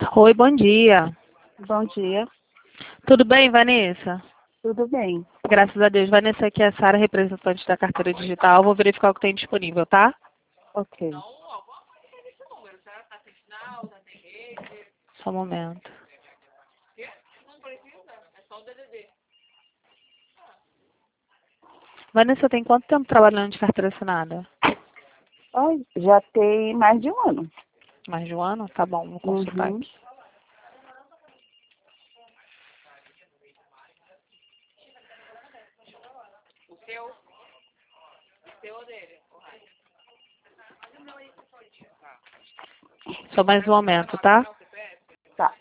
Oi, bom dia. Bom dia, Tudo bem, Vanessa? tudo bem? Graças a Deus. Vanessa, aqui é a Sara, representante da carteira digital. Vou verificar o que tem disponível, tá? Ok. Só um momento. Vanessa, tem quanto tempo trabalhando de carteira assinada? Ai, já tem mais de um ano. Mais de um ano? Tá bom, vou consultar Uhum. aqui. Só mais um momento, tá? Tá.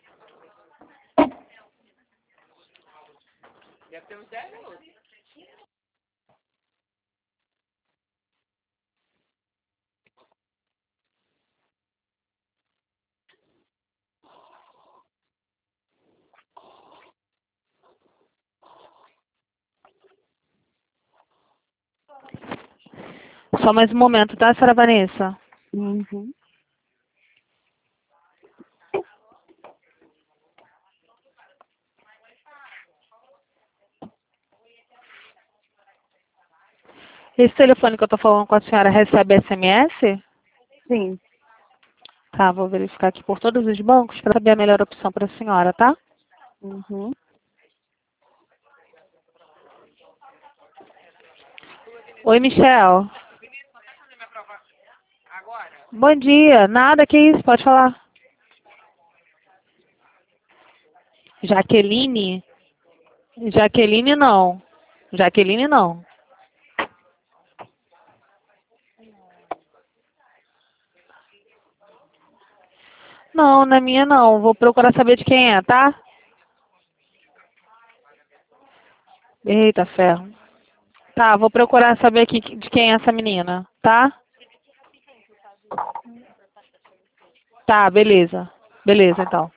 Só mais um momento, tá, Sara Vanessa? Uhum. Esse telefone que eu tô falando com a senhora recebe SMS? Sim. Tá, vou verificar aqui por todos os bancos para saber a melhor opção para a senhora, tá? Uhum. Oi, Michel. Bom dia. Nada, que isso? Pode falar. Jaqueline? Jaqueline não. Jaqueline não. Não, na minha não. Vou procurar saber de quem é, tá? Eita, ferro. Tá, vou procurar saber aqui de quem é essa menina, tá? Tá, beleza. Beleza, então.